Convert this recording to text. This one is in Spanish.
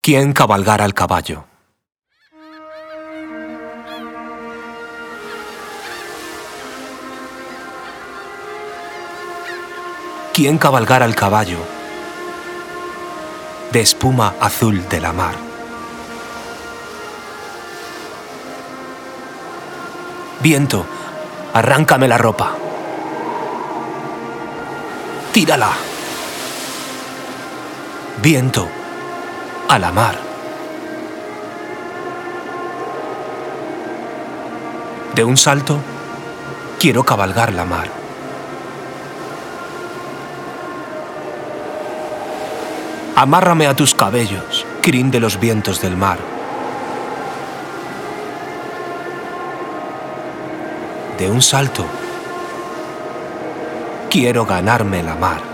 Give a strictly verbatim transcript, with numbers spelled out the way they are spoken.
¿Quién cabalgara al caballo? ¿Quién cabalgara al caballo de espuma azul de la mar? Viento, arráncame la ropa. Tírala. Viento, a la mar. De un salto, quiero cabalgar la mar. Amárrame a tus cabellos, crin de los vientos del mar. De un salto, quiero ganarme la mar.